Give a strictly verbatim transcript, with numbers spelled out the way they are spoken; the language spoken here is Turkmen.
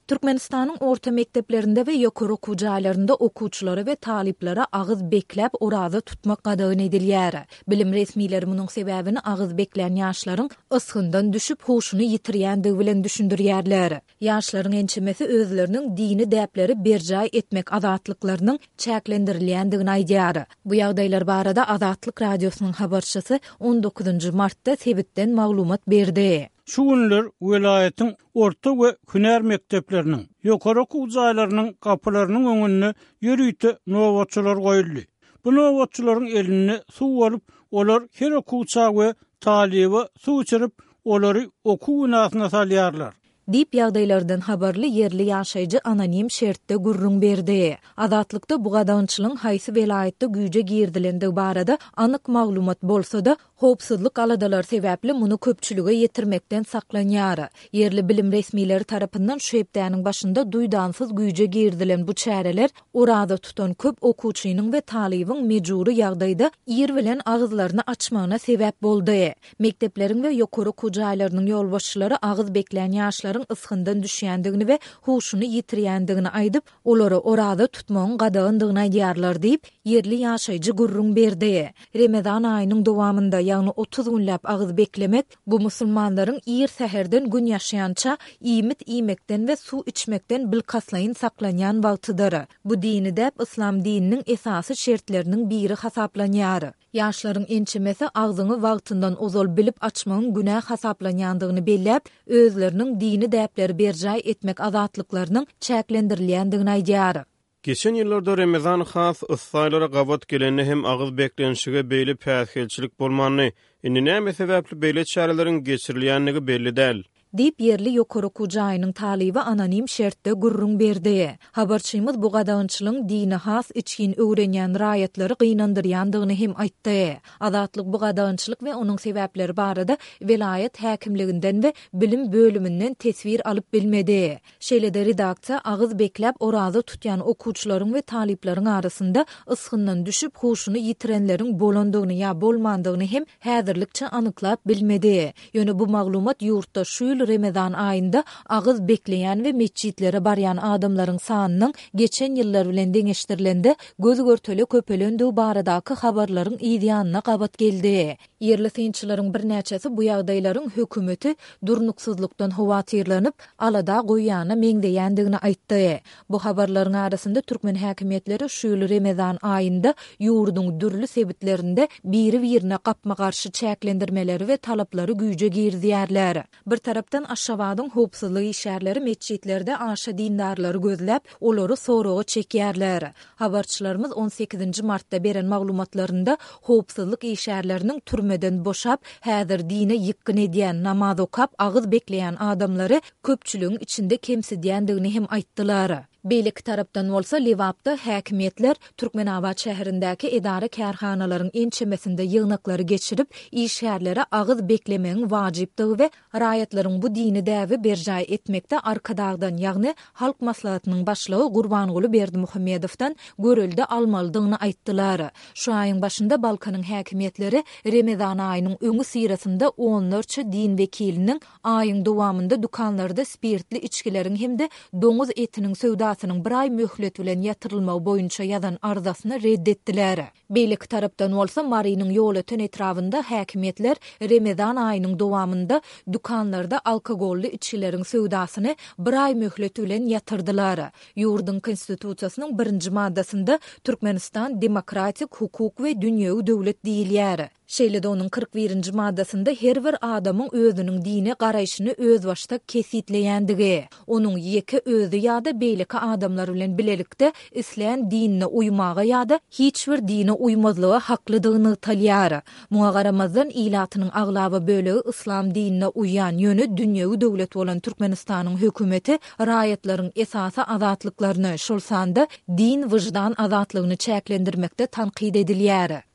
Türkmenistan'ın orta mekteplerinde ve yukarı okuw jaýlarynda okuwçylary ve talipleri agyz beklep orada tutmak gadagyn edilýär. Bilim resmileri munyň sebäbini agyz bekleyen ýaşlaryň ysgyndan düşüp huşuny ýitirýändigi bilen düşündirýärler. Ýaşlaryň ençemesi özleriniň dini däpleri berjaý etmek azatlyklarynyň çäklendirilýändigini aýdýar. Bu ýagdaýlar barada Azatlyk radiosynyň habarçysy on dokuzunçy martda sebitden maglumat berdi. Şu günler welaýatyň orta we hünär mektepleriniň, ýokary okuw jaýlarynyň kapylarynyň öňüne ýörüýte nowatçylar goýuldy. Bu nowatçylaryň elini suw alyp, olar her okuwça we talibe suw içirip, olary okuw nasyna salýarlar. Dip ýagdaýlardan habarly yerli ýaşaýjy anonim şertde gurrun berdi. Azatlykda bu gadançylyň haýsy welaýatda güýje girdilendigi barada anyk maglumat bolsa-da, howpsuzlyk aladalar sebäpli muny köpçülüge ýetirmekden saklanýar. Yerli bilim resmileri tarapyndan şu hepdäniň başynda duýdansyz güýje girdilen bu çäreler orada tutan köp okuwçynyň we talibiň mejburi ýagdaýda ýer bilen agyzlaryny açmagyna sebäp boldy. Mektepleriň we ýokary okuw jaýlarynyň ýolbaşçylary agyz bekleyen ýaşlaryň ysgyndan düşýändigini we huşuny ýitirýändigini aýdyp, olary orada tutmagyň gadagyndygyny aýdýarlar diýip yerli ýaşaýjy gurrun berdi. Remezan aýynyň dowamynda ýagny otuz günläp agyz beklemek bu musulmanlaryň ýer säherden gün ýaşaýança iýmit iýmekden we suw içmekden bilkaslaýyn saklanýan wagtydyr. Bu dini däp islam dininiň esasy şertleriniň biri hasaplanýar. Ýaşlaryň ençemesi agzyny wagtyndan ozal bilip açmagyň günah hasaplanýandygyny belläp, özleriniň dini däpleri berjaý etmek azatlyklarynyň çäklendirilýändigini aýdýar. Geçen ýyllarda Ramazan has yssaýlara gabat geleni hem agyz beklenşige beýle päsgelçilik bolmany, indi näme sebäpli beýle çäreleriň geçirilýändigi belli däl. Dip yerli ýokary okuw jaýynyň talibi anonim şertde gurrun berdi. Habarçymyz bu gadançylyň dini has içkin öwrenýän raýatlary gynandyrýandygyny hem aýtdy. Azatlyk bu gadançylyk we onuň sebäpleri barada welaýat häkimliginden we bilim bölüminden tesvir alyp bilmedi. Şeýle-de redaksiýa agyz beklep orada tutýan okuwçylaryň we talipleriň arasynda ysgyndan düşüp huşuny ýitirenleriň bolandygyny ýa bolmandygyny hem häzirlikçe anyklap bilmedi. Ýöne bu maglumat ýurtda şu Ramazan aýynda agyz bekleyen we meçhitlere barýan adamlaryň sanynyň geçen ýyllar bilen deňeşdirilende göz görteli köpelendiği baradaky habarlaryň ýygyanyna gabat geldi. Yerli synçylaryň bir näçesi bu ýagdaýlaryň hökümeti durnuksuzlukdan howatyrlanyp alada goýýany meňdeýändigini aýtdy. Bu habarlaryň arasynda türkmen häkimetleri şu ýyl Ramazan aýynda ýurduň dürli sebitlerinde biri-birine gapma garşy çäklendirmeleri we talaplary güýje girdiyärler. Bir tarapdan aşawadyň howpsuzlygy işärleri meçhitlerde aşa dindarlary gözläp, olary soragy çekýärler. Habarçylarymyz on sekizinçi martda beren maglumatlarynda howpsuzlyk işärleriniň türmeden boşap, häzir dine ýykyn edýän, namaz okap, agyz bekleyen adamlary köpçüligiň içinde kemsidýändigini hem aýtdylar. Beýlik tarapdan bolsa Lewapda häkimetler Türkmenabad şäherindäki edara kärhanalaryň ençemesinde ýygnaklary geçirip, işärlere agyz beklemegiň wajypdygy we raýatlaryň bu dini däwi berjaý etmekde arkadagdan, ýagny halk maslahatynyň başlygy Gurbanguly Berdimuhammedowdan görüldi almalydygyny aýtdylar. Şu aýyň başynda Balkanyň häkimetleri Ramazan aýynyň öňü sirasynda onlarça din wekiliniň aýyň dowamynda dukanlarda spirtli içkileriň hemde doňuz etiniň söwda synyň bir ay möhlet bilen ýatyrylmagy boýunça ýazan arzasyny reddetdiler. Beýlik tarapdan bolsa Marynyň ýol öten etrafynda häkimetler Ramazan aýynyň dowamynda dukanlarda alkogolly içkilerin söwdasyny bir ay möhlet bilen ýatyrdylar. Ýurduň konstitusiýasynyň birinji maddasynda Türkmenistan demokratik, hukuk we dünýäwi döwlet diýilýär. Şeýle-de onuň kırk birinji maddasynda her bir adamyň özüniň dine garaýşyny öz başda kesitleýändigi, onuň ýeke özü ýa-da beýleki adamlar bilen bilelikde isleýän dinine uymaga ýa-da hiç bir dine uymazlyga haklydygyny talýar. Muňa garamazdan ilatynyň aglaba bölegi islam dinine uýan ýöne dünýäwi döwlet bolan Türkmenistanyň hökümeti raýatlaryň esasy azatlyklaryny, şol sanda din wyjdan azatlygyny çäklendirmekde tanqid edilýär.